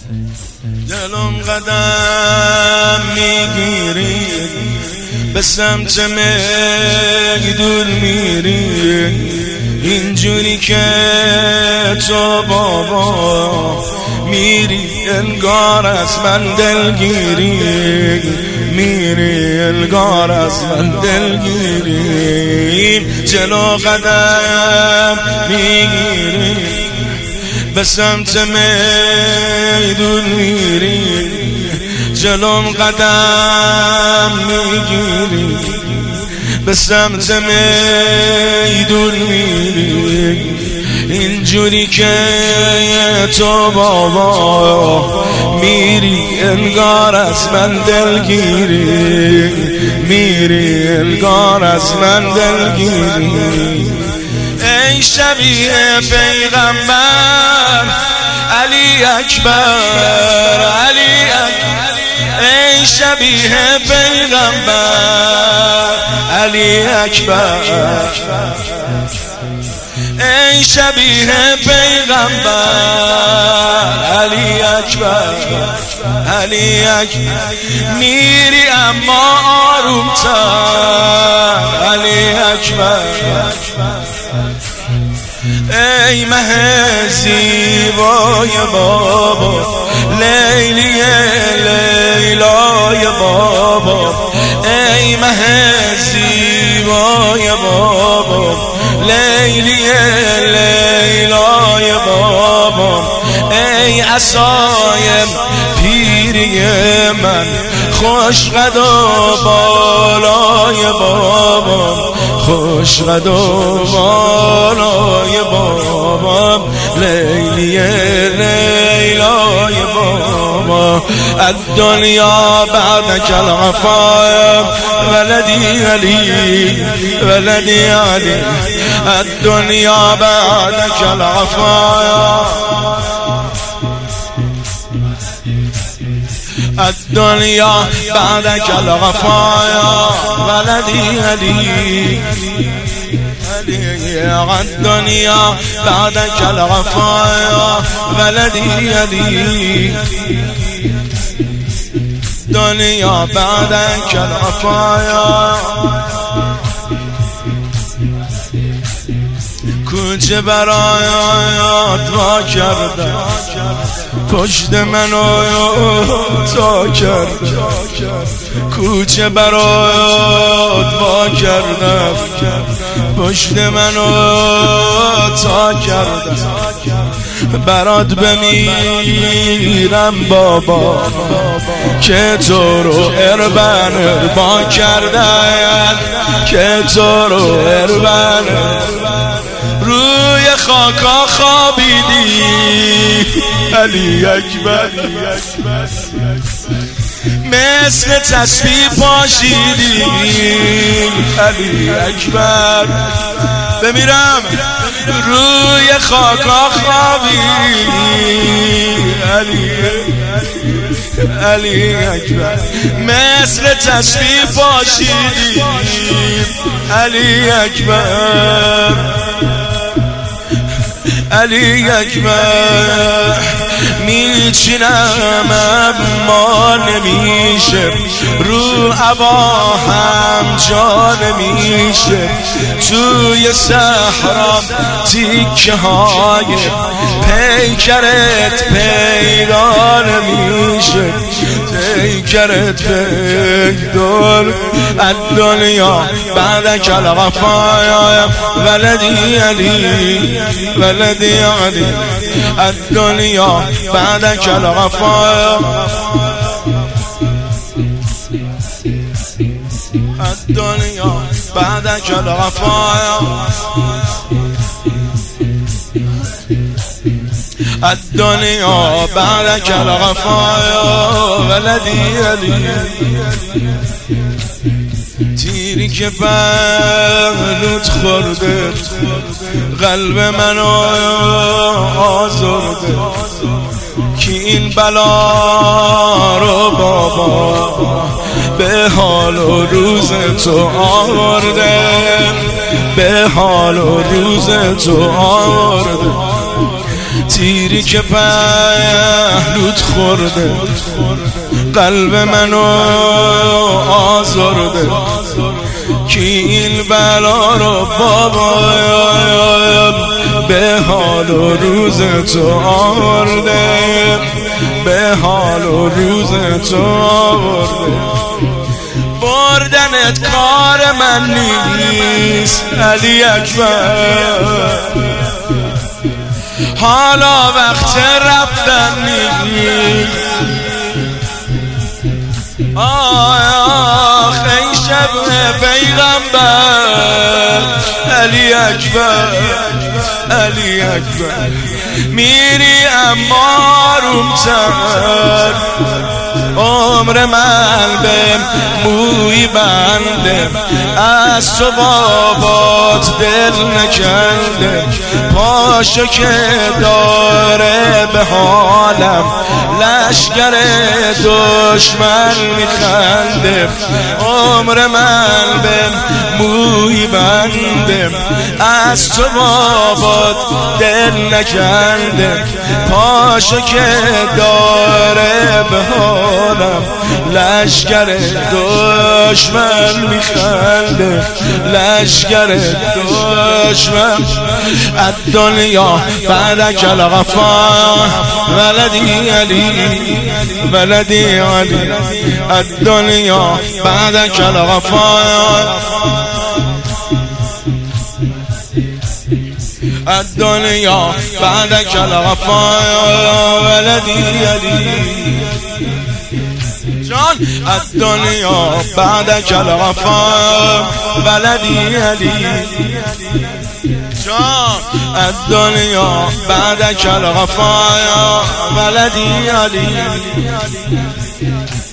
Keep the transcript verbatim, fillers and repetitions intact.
دلم قدم میگیری به سمت میدون میری، اینجوری که تو بابا میری انگار از من دلگیری، میری انگار از من دلگیری. جلو قدم میگیری به سمت میدون میری، جلوم قدم میگیری به سمت میدون میری، اینجوری که تو بابا میری انگار از من دلگیری، میری انگار از من دلگیری. ای شبیه پیغمبر علی اکبر، علی اکبر، ای شبیه پیغمبر علی اکبر، ای شبیه پیغمبر علی اکبر، علی اکبر. میری اما آرومتر علی اکبر، ای مه زیبای بابا، لیلی لیلای بابا، ای مه زیبای بابا، لیلی لیلای بابا، ای عصای پیری من، خوش قد و بالای بابا، خوش قد و بالای بابا، لیلی لیلای بابا. الدنیا بعدك الغفاء ولدي علي، ولدي علي، الدنیا بعدك الغفاء، الدنیا بعدك الغفاء ولدي علي، الدنیا بعدك الغفاء ولدي علي، دنیا بعدك الغفاء. کوچه برایت وا کردم، پشت منو تا کردم، کوچه برایت وا کردم، پشت منو تا کردم، برات بمیرم بابا که تو رو اربن اربا کردن، که تو رو اربن روی خاکا خوابیدی علی اکبر، مثل تسبیح پاشیدی علی اکبر. بمیرم روی خاکا خوابیدی علی علی اکبر، مثل تسبیح پاشیدی علی اکبر، علی اکبر. میچینم اما نمیشه، رو عبا هم جا نمیشه، توی صحرا تیکه های پیکرت پیدا نمیشه، پیکرت پیدا. الدنیا بعدك الغفاء ولدي علي، ولدي علي، الدنیا بعدك الغفاء، الدنیا بعدك الغفاء، الدنیا بعدك الغفاء ولدي علي. تیری که پهلوت خورده قلب منو آزرده، که این بلا رو بابا به حال و روز تو آورده، به حال و روز تو آورده. تیری که پهلوت خورده قلب منو آزرده کی این بلا رو بابا به حال و روز تو آورده به حال و روز تو آورده بردنت کار من نیست علی اکبر حالا وقت رفتن نیست آخ ای شب پیغمبر علی اکبر علی اکبر میری اما رومتر عمر من به موی بنده از تو بابات دل نکنده پاشو که داره به حالم لشگر دشمن میخنده عمر من به موی بنده از تو بابات دل نکنده پاشو که داره به حالم لشگر دشمن میخنده لشگر دشمن الدنیا بعدک الغفار ولدی علی ولدی علی الدنیا بعدک الغفار الدنیا بعدک الغفار ولدی علی جان الدنیا بعدک الغفار ولدی علی جان الدنیا بعدک الغفار ولدی علی